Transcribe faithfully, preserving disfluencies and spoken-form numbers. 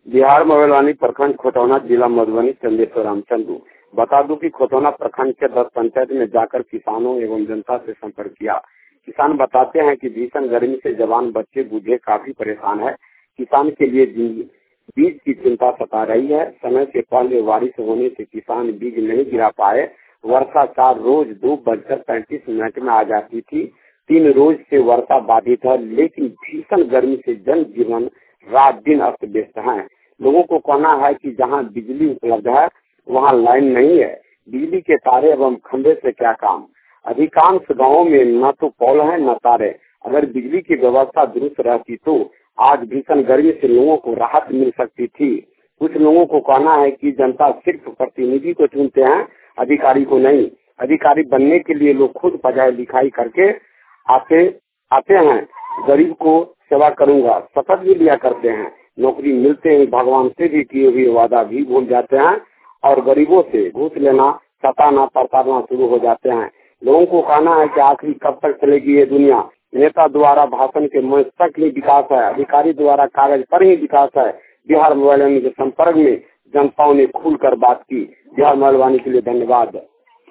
बिहार मोबाइलवानी प्रखंड खोटौना जिला मधुबनी चंदेश्वर रामचंद्र। बता दूं कि खोटौना प्रखंड के दस पंचायत में जाकर किसानों एवं जनता से संपर्क किया। किसान बताते हैं कि भीषण गर्मी से जवान बच्चे बूढ़े काफी परेशान है। किसान के लिए बीज की चिंता सता रही है। समय से पहले बारिश होने से किसान बीज नहीं गिरा पाए। वर्षा चार रोज दो बजकर पैंतीस मिनट में आ जाती थी। तीन रोज से वर्षा बाधित है, लेकिन भीषण गर्मी से जन जीवन रात दिन अस्त व्यस्त है। लोगों को कहना है कि जहां बिजली उपलब्ध है वहां लाइन नहीं है। बिजली के तारे एवं खंभे से क्या काम। अधिकांश गांवों में न तो पोल है न तारे। अगर बिजली की व्यवस्था दुरुस्त रहती तो आज भीषण गर्मी से लोगों को राहत मिल सकती थी। कुछ लोगों को कहना है कि जनता सिर्फ प्रतिनिधि को चुनते हैं, अधिकारी को नहीं। अधिकारी बनने के लिए लोग खुद पढ़ाई लिखाई करके आते आते हैं। गरीब को सेवा करूंगा शपथ भी लिया करते हैं। नौकरी मिलते ही भगवान से भी किए हुए वादा भी भूल जाते हैं और गरीबों से घूस लेना, सताना, प्रताड़ना शुरू हो जाते हैं। लोगों को कहना है कि आखिर कब तक चलेगी ये दुनिया। नेता द्वारा भाषण के मंच तक ही विकास है, अधिकारी द्वारा कागज पर ही विकास है। बिहार मोबाइल के संपर्क में जनताओं ने खुलकर बात की। बिहार मोबाइल के लिए धन्यवाद।